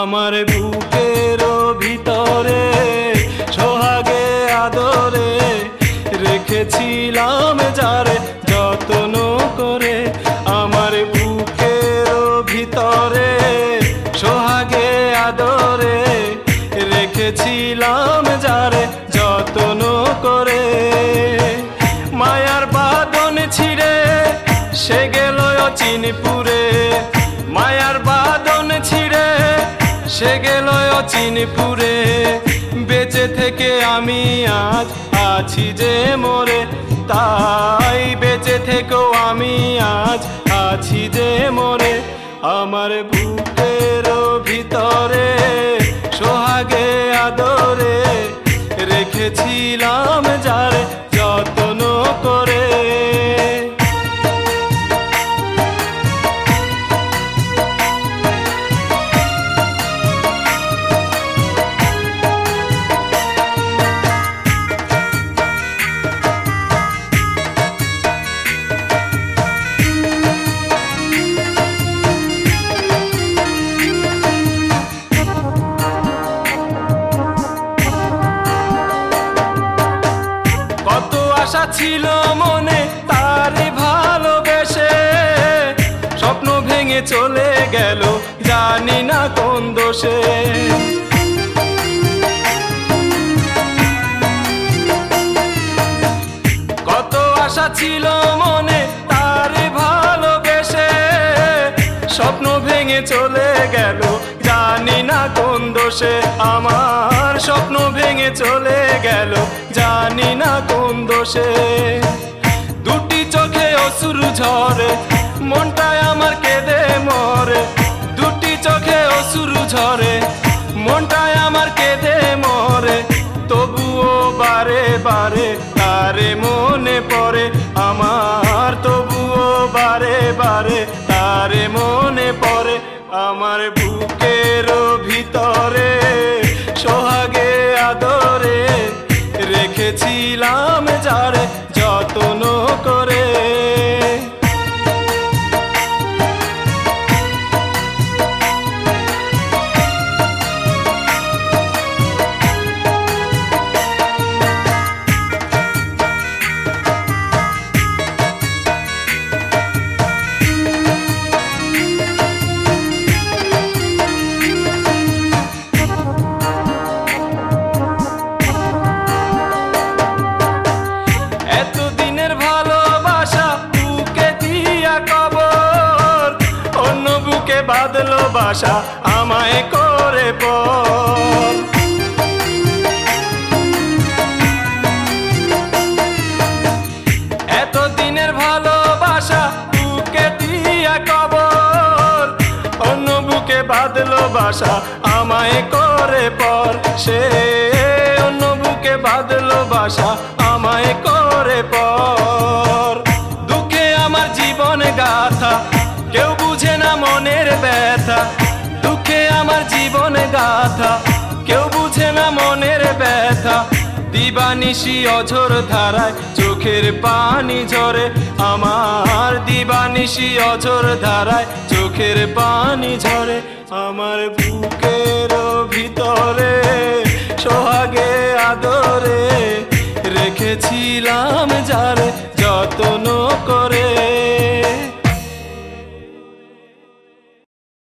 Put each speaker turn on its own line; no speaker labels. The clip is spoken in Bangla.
আমার বুকের ভিতরে সোহাগে আদরে রেখেছিলাম যারে যত্ন করে। আমার বুকের ভিতরে সোহাগে আদরে রেখেছিলাম যারে যত্ন করে। মায়ার বাঁধন ছিঁড়ে সে গেল অচিনপুরে, মায়ার বাঁধন ছিঁড়ে সে গেল অচিনপুরে। বেঁচে থেকে আমি আজ আছি যে মরে, তাই বেঁচে থেকেও আমি আজ আছি যে মরে। আমার বুকের ভিতরে সোহাগে আদরে রেখেছিলাম যারে যত্ন করে। আশা ছিল মনে তারে ভালোবেসে, স্বপ্ন ভেঙে চলে গেল জানি না কোন দোষে। কত আশা ছিল মনে তারে ভালোবেসে, স্বপ্ন ভেঙে চলে গেল জানি না কোন দোষে। আমার স্বপ্ন ভেঙে চলে গেল জানি না কোন দোষে। দুটি চোখে অশ্রু ঝরে মনটায় আমার কেঁদে মরে, দুটি চোখে অশ্রু ঝরে মনটায় আমার কেঁদে মরে। তবুও বারে বারে তারে মনে পড়ে আমার, তবুও বারে বারে তারে মনে পড়ে। আমার বুকের ভিতরে সোহাগে আদরে রেখেছিলাম যারে যত্ন করে। বাঁধলো বাসা আমায় করে পর, এতদিনের ভালোবাসা বুকে দিয়া কবর। অন্য বুকে বাঁধলো বাসা আমায় করে পর, সে অন্য বুকে বাঁধলো বাসা আমায় করে পর। দুঃখে আমার জীবন গাথা কেউ বুঝে না মনের ব্যথা, দুঃখে আমার জীবন গাথা কেউ বুঝে না মনের ব্যথা। দিবানিশি অঝোর ধারায় চোখের পানি ঝরে আমার, দিবানিশি অঝোর ধারায় চোখের পানি ঝরে। আমার বুকের ভিতরে সোহাগে আদরে রেখেছিলাম যারে যত্ন করে।